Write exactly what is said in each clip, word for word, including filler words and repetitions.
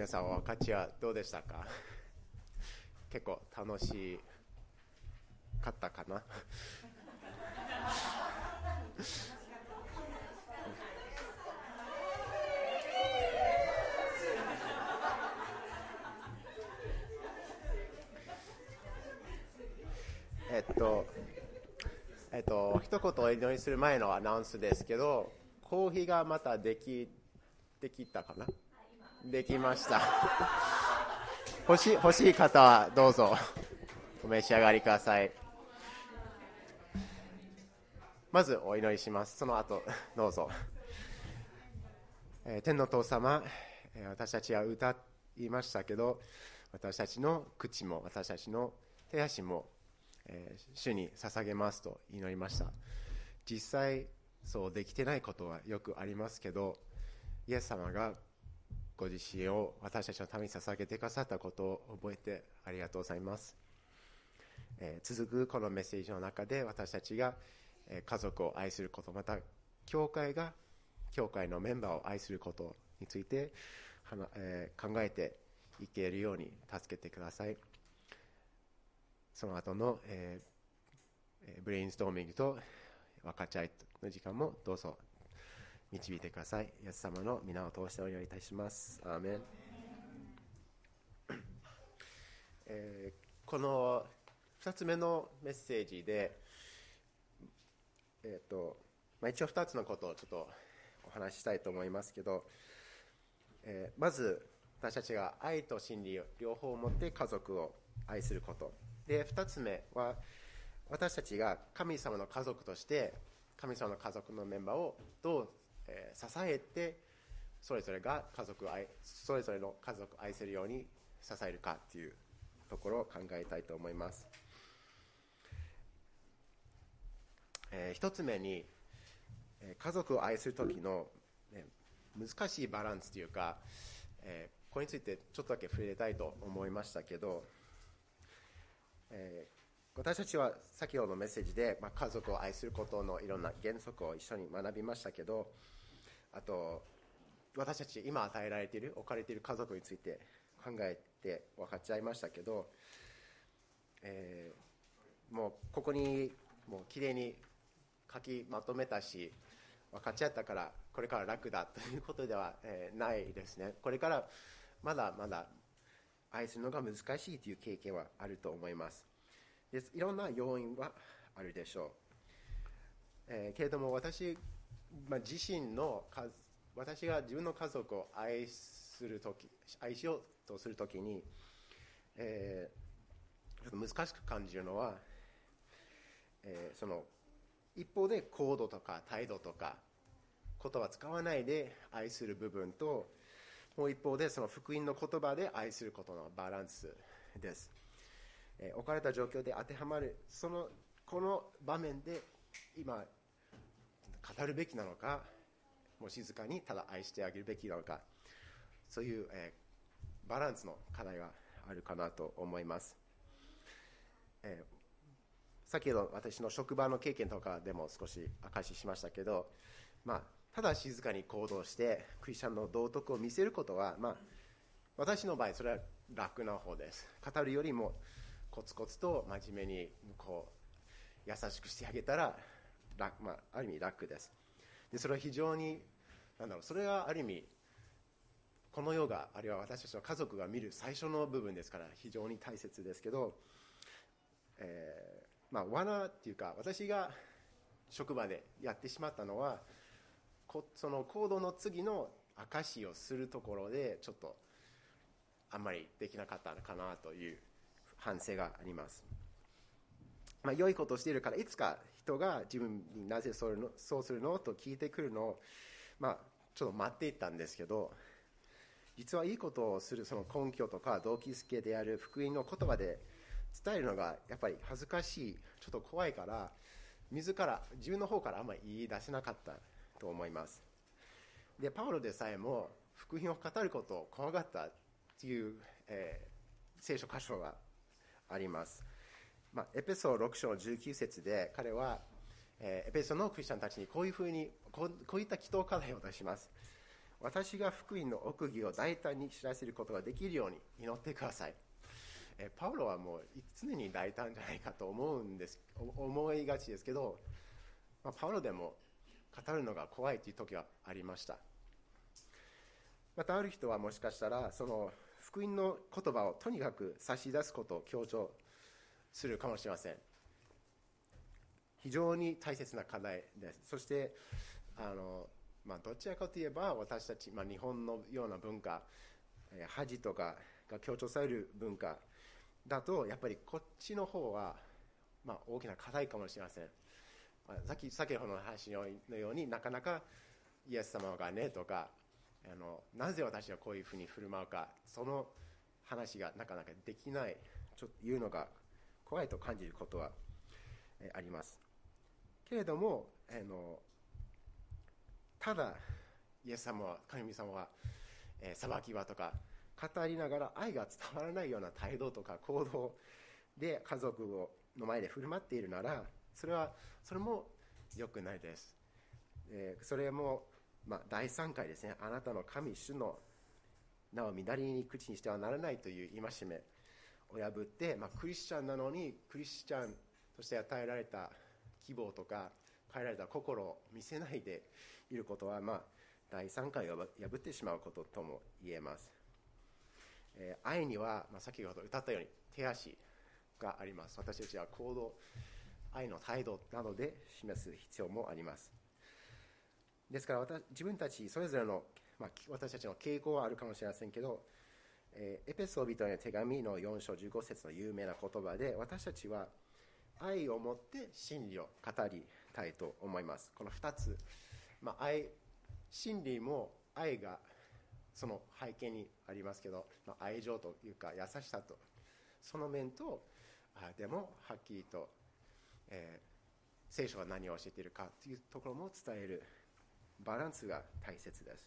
皆さんは分かちはどうでしたか？結構楽しかったかな？えっとえっと一言お祈りする前のアナウンスですけど、コーヒーがまたできできたかな？できました。欲しい欲しい方はどうぞお召し上がりください。まずお祈りします。その後どうぞ。えー、天の父様、えー、私たちは歌いましたけど、私たちの口も私たちの手足も、えー、主に捧げますと祈りました。実際そうできてないことはよくありますけど、イエス様がご自身を私たちのために捧げてくださったことを覚えてありがとうございます。えー、続くこのメッセージの中で私たちが、えー、家族を愛すること、また教会が教会のメンバーを愛することについて、えー、考えていけるように助けてください。その後の、えー、ブレインストーミングと分かち合いの時間もどうぞ導いてください。イエス様の皆を通してお祈りいたします。アーメン。えー、このふたつめのメッセージで、えーとまあ、一応ふたつのことをちょっとお話ししたいと思いますけど、えー、まず私たちが愛と真理を両方を持って家族を愛することで、ふたつめは私たちが神様の家族として神様の家族のメンバーをどう、えー、支えてそれぞれが家族を愛それぞれの家族を愛せるように支えるかというところを考えたいと思います。えー、ひとつめに家族を愛する時の、ね、難しいバランスというか、えー、これについてちょっとだけ触れたいと思いましたけど、えー、私たちは先ほどのメッセージで、まあ、家族を愛することのいろんな原則を一緒に学びましたけど、あと私たち今与えられている置かれている家族について考えて分かっちゃいましたけど、えー、もうここにもうきれいに書きまとめたし分かっちゃったからこれから楽だということでは、えー、ないですね。これからまだまだ愛するのが難しいという経験はあると思います。でいろんな要因はあるでしょう、えー、けれども私、まあ、自身の私が自分の家族を愛するとき愛しようとするときに、えー、ちょっと難しく感じるのは、えー、その一方で行動とか態度とか言葉使わないで愛する部分と、もう一方でその福音の言葉で愛することのバランスです。えー、置かれた状況で当てはまるそのこの場面で今語るべきなのか、もう静かにただ愛してあげるべきなのか、そういう、えー、バランスの課題があるかなと思います。えー先ほど私の職場の経験とかでも少し明かししましたけど、まあ、ただ静かに行動してクリスチャンの道徳を見せることは、まあ、私の場合それは楽な方です。語るよりもコツコツと真面目にこう優しくしてあげたら楽、まあ、ある意味楽です。でそれは非常になんだろうそれはある意味この世があるいは私たちの家族が見る最初の部分ですから非常に大切ですけど、えーまあ、罠っていうか私が職場でやってしまったのはその行動の次の証をするところでちょっとあんまりできなかったのかなという反省があります。まあ、良いことをしているからいつか人が自分になぜそうするのと聞いてくるのを、まあ、ちょっと待っていったんですけど、実はいいことをするその根拠とか動機づけである福音の言葉で伝えるのがやっぱり恥ずかしい、ちょっと怖いから自ら自分の方からあんまり言い出せなかったと思います。でパウロでさえも福音を語ることを怖がったという、えー、聖書箇所があります。まあ、エペソろく章じゅうきゅう節で彼は、えー、エペソのクリスチャンたちにこういうふうにこう、こういった祈祷課題を出します。 私が福音の奥義を大胆に知らせることができるように祈ってください。えパウロはもう常に大胆じゃないかと思うんです思いがちですけど、まあ、パウロでも語るのが怖いという時はありました。またある人はもしかしたらその福音の言葉をとにかく差し出すことを強調するかもしれません。非常に大切な課題です。そしてあの、まあ、どちらかといえば私たち、まあ、日本のような文化、恥とかが強調される文化だとやっぱりこっちの方は、まあ、大きな課題かもしれません。さっき先ほどの話のようになかなかイエス様がねとかあのなぜ私はこういうふうに振る舞うか、その話がなかなかできない、ちょっと言うのが怖いと感じることはありますけれども、あのただイエス様は神様は、えー、裁きはとか語りながら愛が伝わらないような態度とか行動で家族をの前で振る舞っているなら、それはそれも良くないです。えー、それも、まあ、だいさんかいですね。あなたの神主の名を乱れに口にしてはならないという戒めを破って、まあ、クリスチャンなのにクリスチャンとして与えられた希望とか変えられた心を見せないでいることは、まあ、だいさんかいを破ってしまうこととも言えます。えー、愛には、まあ、先ほど歌ったように手足があります。私たちは行動、愛の態度などで示す必要もあります。ですから私自分たちそれぞれの、まあ、私たちの傾向はあるかもしれませんけど、えー、エペソビトへの手紙のよん章じゅうご節の有名な言葉で、私たちは愛をもって真理を語りたいと思います。このふたつ、まあ、愛真理も愛がその背景にありますけど、まあ、愛情というか優しさとその面と、あでもはっきりと、えー、聖書が何を教えているかというところも伝えるバランスが大切です。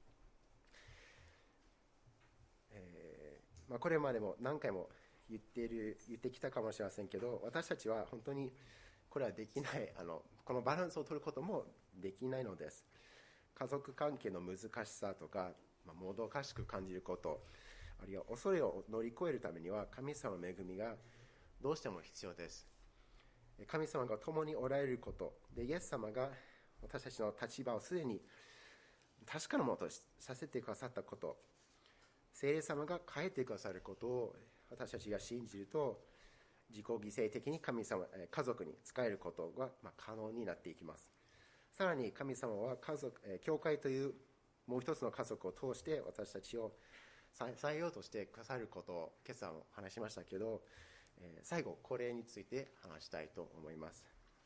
えーまあ、これまでも何回も言っている言ってきたかもしれませんけど、私たちは本当にこれはできない、あのこのバランスを取ることもできないのです。家族関係の難しさとか、まあ、もどかしく感じること、あるいは恐れを乗り越えるためには神様の恵みがどうしても必要です。神様が共におられることで、イエス様が私たちの立場をすでに確かなものとさせてくださったこと、聖霊様が変えてくださることを私たちが信じると、自己犠牲的に神様、家族に仕えることが可能になっていきます。さらに神様は家族、教会というもう一つの家族を通して私たちを支えようとしてくださることを今朝も話しましたけど、最後これについて話したいと思います。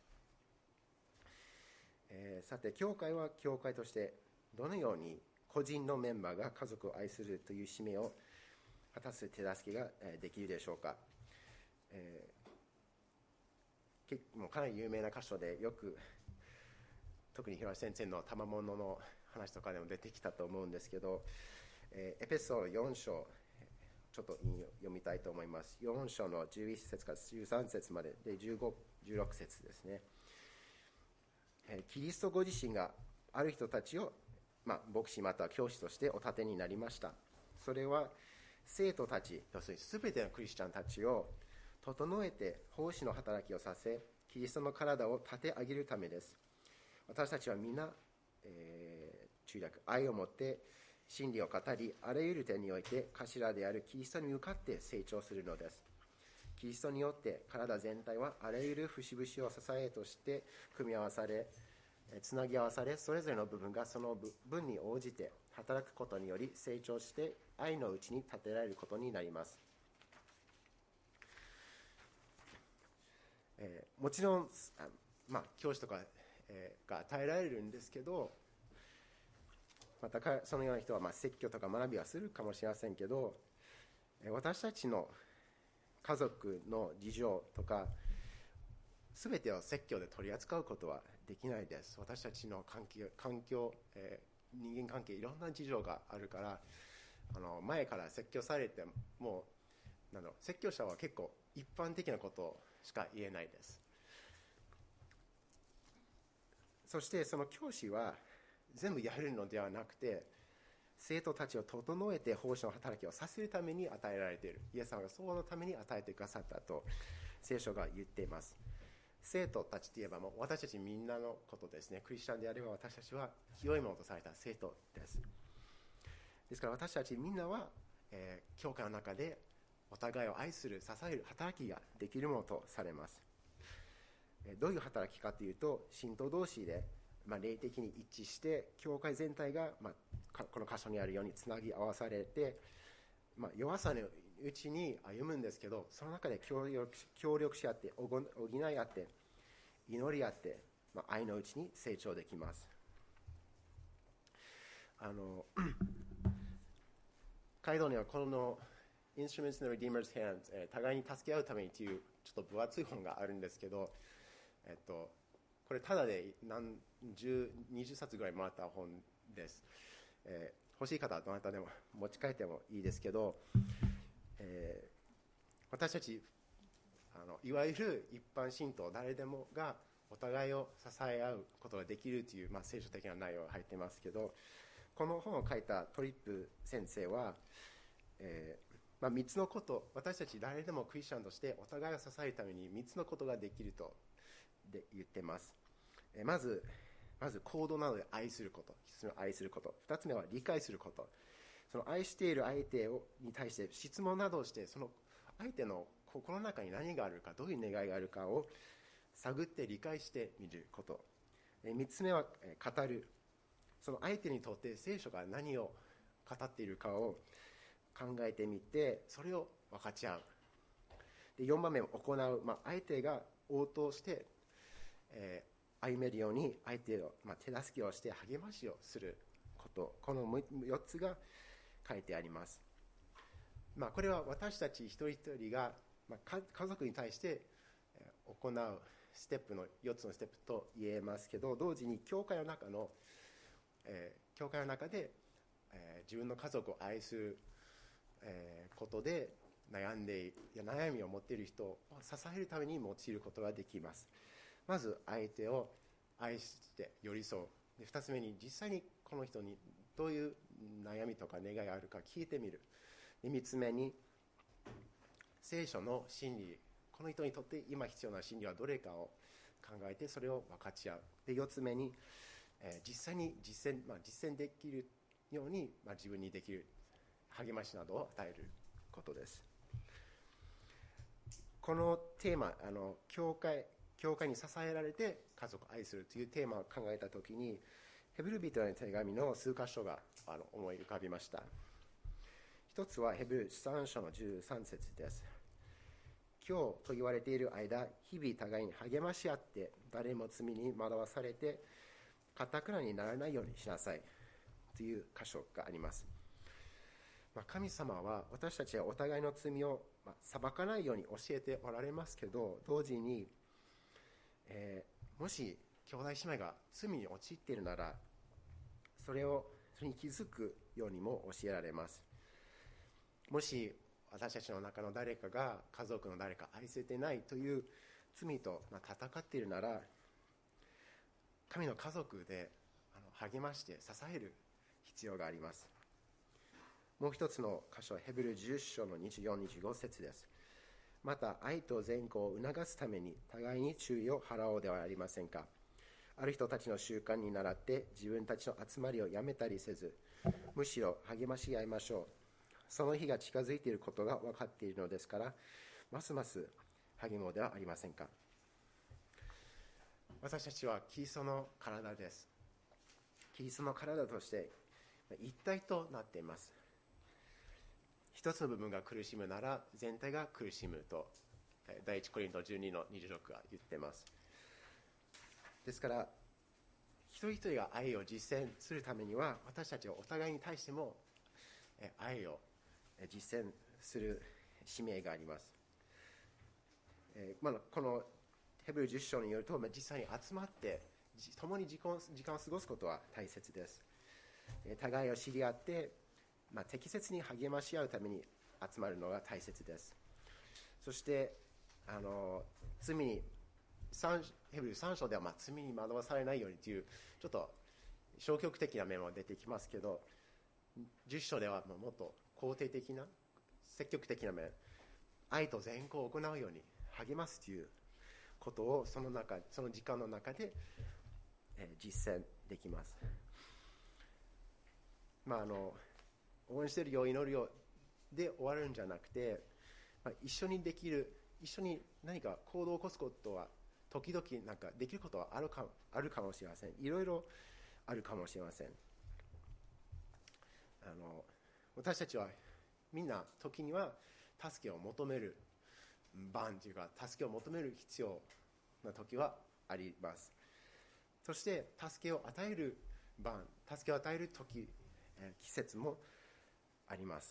えー、さて教会は教会としてどのように個人のメンバーが家族を愛するという使命を果たす手助けができるでしょうか。えー、結構もうかなり有名な箇所でよく特に広橋先生の賜物の話とかでも出てきたと思うんですけど、えー、エペソよん章ちょっと読みたいと思います。よん章のじゅういっ節からじゅうさん節まででじゅうご、じゅうろく節ですね。キリストご自身がある人たちを、まあ、牧師または教師としてお立てになりました。それは生徒たち、要するに全てのクリスチャンたちを整えて奉仕の働きをさせ、キリストの体を立て上げるためです。私たちは皆、えー、中略愛を持って真理を語り、あらゆる点において頭であるキリストに向かって成長するのです。キリストによって体全体はあらゆる節々を支えとして組み合わされ、つなぎ合わされ、それぞれの部分がその分に応じて働くことにより成長して愛のうちに立てられることになります。えー、もちろん、まあ、教師とか、えー、が与えられるんですけど、またそのような人はまあ説教とか学びはするかもしれませんけど、私たちの家族の事情とか全てを説教で取り扱うことはできないです。私たちの環境、環境えー、人間関係いろんな事情があるから、あの前から説教されてもなんだろう、説教者は結構一般的なことしか言えないです。そしてその教師は全部やるのではなくて、 生徒たちを整えて奉仕の働きをさせるために与えられている。イエス様がそのために与えてくださったと聖書が言っています。生徒たちといえばもう私たちみんなのことですね。クリスチャンであれば私たちは清いものとされた生徒です。ですから私たちみんなは、えー、教会の中でお互いを愛する、支える働きができるものとされます。どういう働きかというと、信徒同士で、まあ、霊的に一致して、教会全体が、まあ、この箇所にあるようにつなぎ合わされて、まあ、弱さのうちに歩むんですけど、その中で協力、協力し合って、補い合って、祈り合って、まあ、愛のうちに成長できます。あの街道にはこの Instruments in the Redeemer's Hands、えー、互いに助け合うためにというちょっと分厚い本があるんですけど、えっと、これただで何十にじゅっさつぐらいもらった本です、えー、欲しい方はどなたでも持ち帰ってもいいですけど、えー、私たちあのいわゆる一般信徒誰でもがお互いを支え合うことができるという、まあ、聖書的な内容が入っていますけど、この本を書いたトリップ先生は、えーまあ、みっつのこと、私たち誰でもクリスチャンとしてお互いを支えるためにみっつのことができるとで言っています。えまず、まず行動などで愛すること、ひとつめは愛すること、ふたつめは理解すること、その愛している相手をに対して質問などをして、その相手の心の中に何があるか、どういう願いがあるかを探って理解してみること、えみっつめは語る、その相手にとって聖書が何を語っているかを考えてみて、それを分かち合う。でよんばんめは行う、まあ、相手が応答して、えー、歩めるように相手を、まあ、手助けをして励ましをすること、このよっつが書いてあります。まあ、これは私たち一人一人が、まあ、家族に対して行うステップのよっつのステップと言えますけど、同時に教会の中の、えー、教会の中で、えー、自分の家族を愛するえー、ことで悩んでいや悩みを持っている人を支えるために用いることができます。まず相手を愛して寄り添う。でふたつめに実際にこの人にどういう悩みとか願いがあるか聞いてみる。でみっつめに聖書の真理、この人にとって今必要な真理はどれかを考えてそれを分かち合う。でよっつめに、えー、実際に実践、まあ、実践できるように、まあ、自分にできる励ましなどを与えることです。このテーマ、あの教会、教会に支えられて家族を愛するというテーマを考えたときに、ヘブル人への手紙の数箇所があの思い浮かびました。一つはヘブルさん章のじゅうさん節です。今日と言われている間、日々互いに励まし合って、誰も罪に惑わされて、堅くなにならないようにしなさいという箇所があります。神様は私たちはお互いの罪を裁かないように教えておられますけど、同時に、えー、もし兄弟姉妹が罪に陥っているなら、それをそれに気づくようにも教えられます。もし私たちの中の誰かが家族の誰か愛せてないという罪と戦っているなら、神の家族で励まして支える必要があります。もう一つの箇所はヘブルじゅっ章のにじゅうよん、にじゅうご節です。また愛と善行を促すために互いに注意を払おうではありませんか。ある人たちの習慣に倣って自分たちの集まりをやめたりせず、むしろ励まし合いましょう。その日が近づいていることが分かっているのですから、ますます励もうではありませんか。私たちはキリストの体です。キリストの体として一体となっています。一つの部分が苦しむなら全体が苦しむと第一コリントじゅうにのにじゅうろくが言っています。ですから一人一人が愛を実践するためには、私たちはお互いに対しても愛を実践する使命があります。まあ、このヘブルじゅっ章によると、実際に集まって共に時間を過ごすことは大切です。互いを知り合ってまあ、適切に励まし合うために集まるのが大切です。そしてあの罪にヘブルさん章ではまあ罪に惑わされないようにというちょっと消極的な面も出てきますけど、 じゅっ章ではもっと肯定的な積極的な面、愛と善行を行うように励ますということをその中その時間の中で、えー、実践できます。まあ、あの応援してるよ、祈るよで終わるんじゃなくて、まあ、一緒にできる一緒に何か行動を起こすことは時々なんかできることはあるか、あるかもしれません。いろいろあるかもしれません。あの私たちはみんな時には助けを求める番というか、助けを求める必要な時はあります。そして助けを与える番、助けを与える時、季節もあります。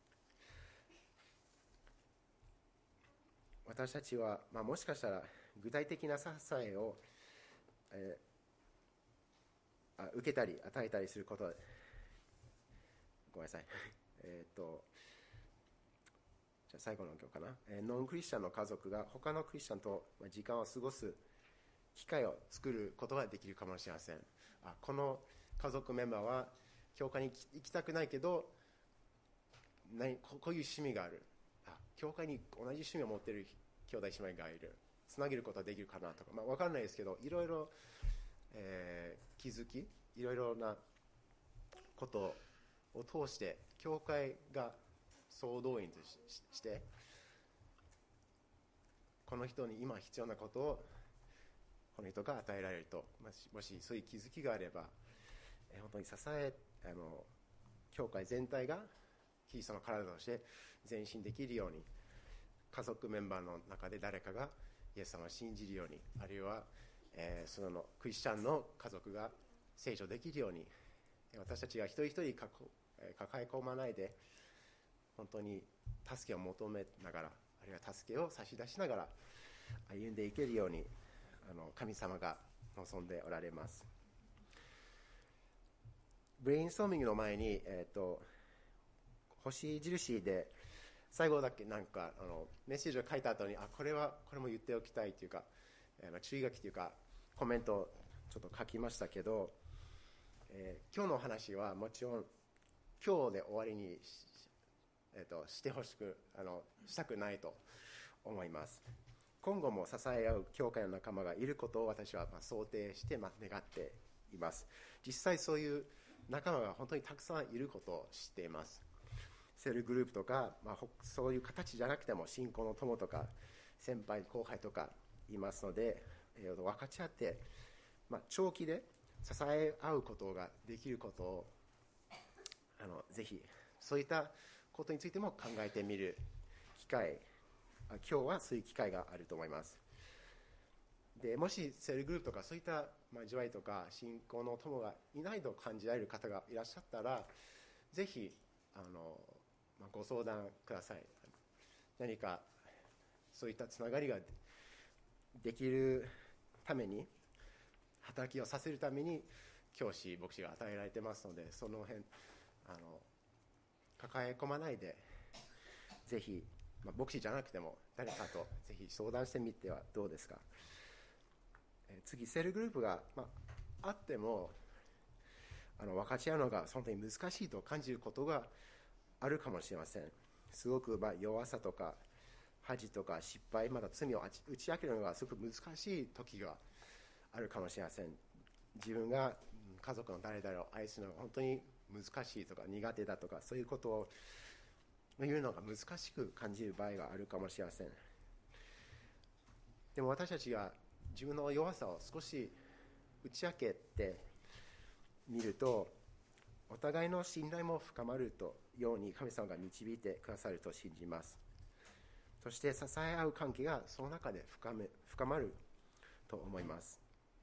私たちは、まあ、もしかしたら具体的な支えを、えー、あ受けたり与えたりすることはごめんなさいえっとじゃあ最後の今日かな、えー、ノンクリスチャンの家族が他のクリスチャンと時間を過ごす機会を作ることができるかもしれません。あこの家族メンバーは教会に行きたくないけど何こういう趣味がある、あ教会に同じ趣味を持っている兄弟姉妹がいる、つなげることはできるかなとか、まあ、分からないですけど、いろいろ、えー、気づきいろいろなことを通して教会が総動員と し, してこの人に今必要なことをこの人が与えられると、もしそういう気づきがあれば、えー、本当に支えあの教会全体がキリストの体として前進できるように、家族メンバーの中で誰かがイエス様を信じるように、あるいは、えー、そのクリスチャンの家族が成長できるように、私たちが一人一人抱え込まないで本当に助けを求めながら、あるいは助けを差し出しながら歩んでいけるように、あの神様が望んでおられます。ブレインストーミングの前に、えー、と星印で最後だけなんかあのメッセージを書いた後に、あこれはこれも言っておきたいというか、えー、注意書きというかコメントをちょっと書きましたけど、えー、今日の話はもちろん今日で終わりに し,、えー、としてほしくあのしたくないと思います。今後も支え合う教会の仲間がいることを私はまあ想定してまあ願っています。実際そういう仲間が本当にたくさんいることを知っています。セルグループとか、まあ、そういう形じゃなくても信仰の友とか先輩後輩とかいますので、えー、分かち合って、まあ、長期で支え合うことができることをあのぜひそういったことについても考えてみる機会、今日はそういう機会があると思います。でもしセルグループとかそういった交わりとか信仰の友がいないと感じられる方がいらっしゃったら、ぜひあの、まあ、ご相談ください。何かそういったつながりができるために、働きをさせるために教師牧師が与えられてますので、その辺あの抱え込まないで、ぜひ、まあ、牧師じゃなくても誰かとぜひ相談してみてはどうですか。え次セルグループが、まあ、あってもあの分かち合うのが本当に難しいと感じることがあるかもしれません。すごくまあ弱さとか恥とか失敗、まだ罪を打ち明けるのがすごく難しい時があるかもしれません。自分が家族の誰々を愛するのが本当に難しいとか苦手だとか、そういうことを言うのが難しく感じる場合があるかもしれません。でも私たちが自分の弱さを少し打ち明けてみると、お互いの信頼も深まるとように神様が導いてくださると信じます。そして支え合う関係がその中で 深め、深まると思います。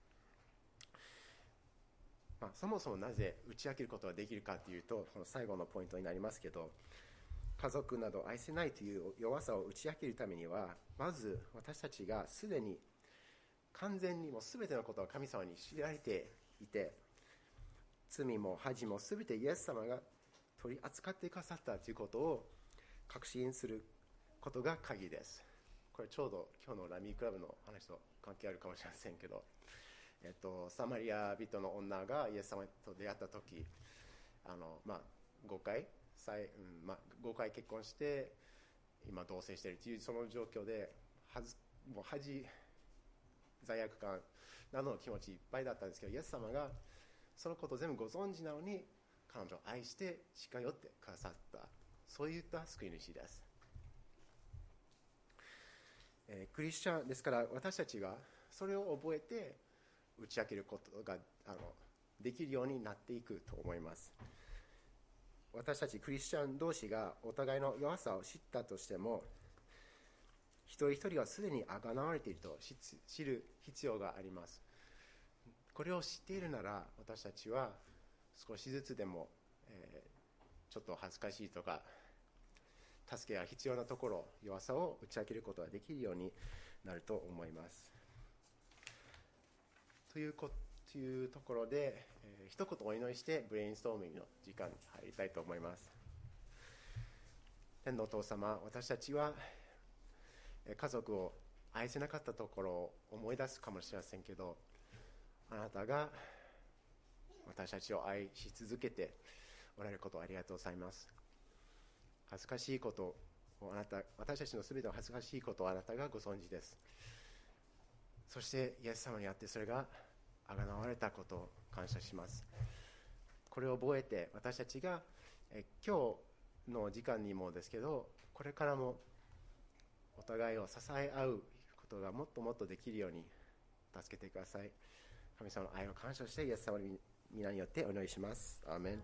まあ、そもそもなぜ打ち明けることができるかというと、この最後のポイントになりますけど、家族など愛せないという弱さを打ち明けるためには、まず私たちがすでに完全にもう全てのことを神様に知られていて、罪も恥も全てイエス様が取り扱ってくださったということを確信することが鍵です。これちょうど今日のラミークラブの話と関係あるかもしれませんけど、えっと、サマリア人の女がイエス様と出会った時、あの、まあ、 ごかい再、うんまあ、ごかい結婚して今同棲しているというその状況ではずもう恥罪悪感などの気持ちいっぱいだったんですけど、イエス様がそのことを全部ご存知なのに彼女を愛して近寄ってくださった、そういった救い主です。えー、クリスチャンですから、私たちがそれを覚えて打ち明けることがあのできるようになっていくと思います。私たちクリスチャン同士がお互いの弱さを知ったとしても、一人一人はすでにあがなわれていると知る必要があります。これを知っているなら、私たちは少しずつでも、えー、ちょっと恥ずかしいとか助けが必要なところ、弱さを打ち明けることができるようになると思います。というこというところで、えー、一言お祈りしてブレインストーミングの時間に入りたいと思います。天のお父様、私たちは家族を愛せなかったところを思い出すかもしれませんけど、あなたが私たちを愛し続けておられることをありがとうございます。恥ずかしいことをあなた、私たちのすべての恥ずかしいことをあなたがご存知です。そしてイエス様にあってそれがあがなわれたことを感謝します。これを覚えて、私たちがえ今日の時間にもですけど、これからもお互いを支え合うことがもっともっとできるように助けてください。神様の愛を感謝してイエス様の皆によってお祈りします。アーメン。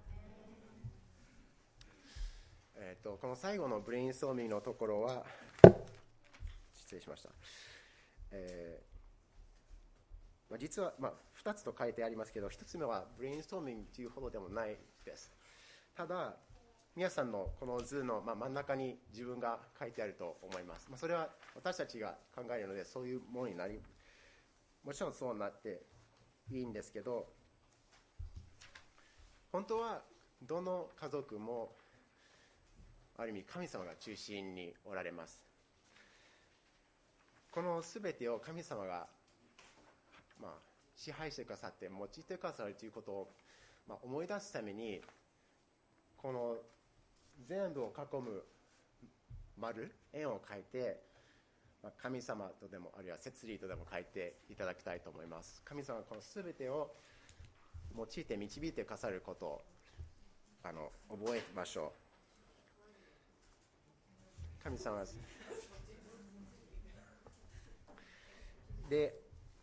えー、とこの最後のブレインストーミングのところは失礼しました、えーまあ、実は、まあ、ふたつと書いてありますけど、ひとつめはブレインストーミングというほどでもないです。ただ皆さんのこの図の、まあ、真ん中に自分が書いてあると思います。まあ、それは私たちが考えるのでそういうものになり、もちろんそうなっていいんですけど、本当はどの家族もある意味神様が中心におられます。このすべてを神様が、まあ、支配してくださって用いてくださるということを、まあ、思い出すために、この全部を囲む丸円を書いて、まあ、神様とでもあるいは摂理とでも書いていただきたいと思います。神様がこのすべてを用いて導いてくださることをあの覚えましょう。神様で、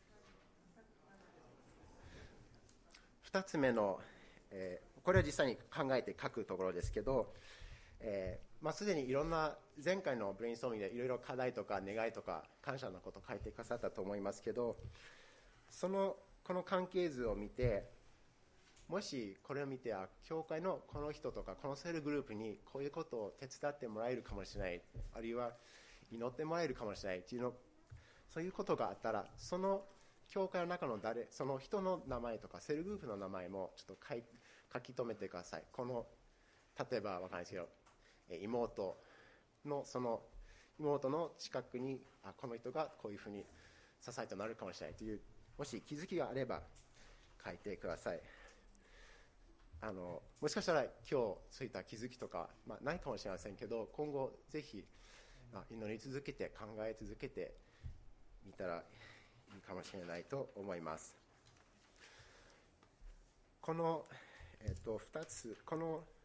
ふたつめの、えー、これは実際に考えて書くところですけど、えーまあ、すでにいろんな前回のブレインストーミングでいろいろ課題とか願いとか感謝のことを書いてくださったと思いますけど、そのこの関係図を見て、もしこれを見て、あ、教会のこの人とかこのセルグループにこういうことを手伝ってもらえるかもしれない、あるいは祈ってもらえるかもしれないっていうの、そういうことがあったら、その教会の中の誰、その人の名前とかセルグループの名前もちょっと書い書き留めてください。この例えば分かんないですけど、妹のその妹の近くに、あ、この人がこういうふうに支えとなるかもしれないという、もし気づきがあれば書いてください。あのもしかしたら今日そういった気づきとか、まあ、ないかもしれませんけど、今後ぜひ祈り続けて考え続けてみたらいいかもしれないと思います。この、えっと、ふたつ、この